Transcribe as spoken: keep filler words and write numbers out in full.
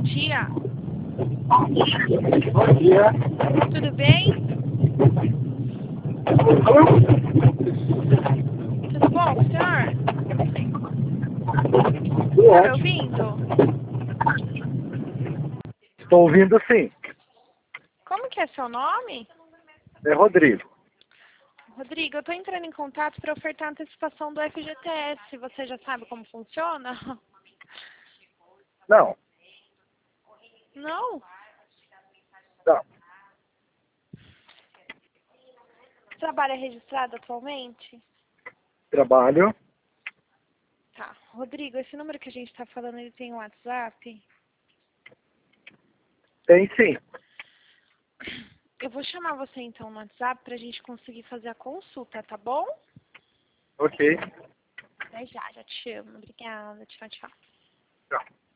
dia. Bom dia. Tudo bem? Tudo bom, senhor? Tá me ouvindo? Estou ouvindo sim. Como que é seu nome? É Rodrigo. Rodrigo, eu tô entrando em contato para ofertar a antecipação do F G T S. Você já sabe como funciona? Não, Não? não. Você trabalha registrado atualmente? Trabalho. Tá. Rodrigo, esse número que a gente tá falando, ele tem um WhatsApp? Tem sim. Eu vou chamar você então no WhatsApp pra gente conseguir fazer a consulta, tá bom? Ok. Até já, já te chamo. Obrigada. Tchau, tchau. Tchau.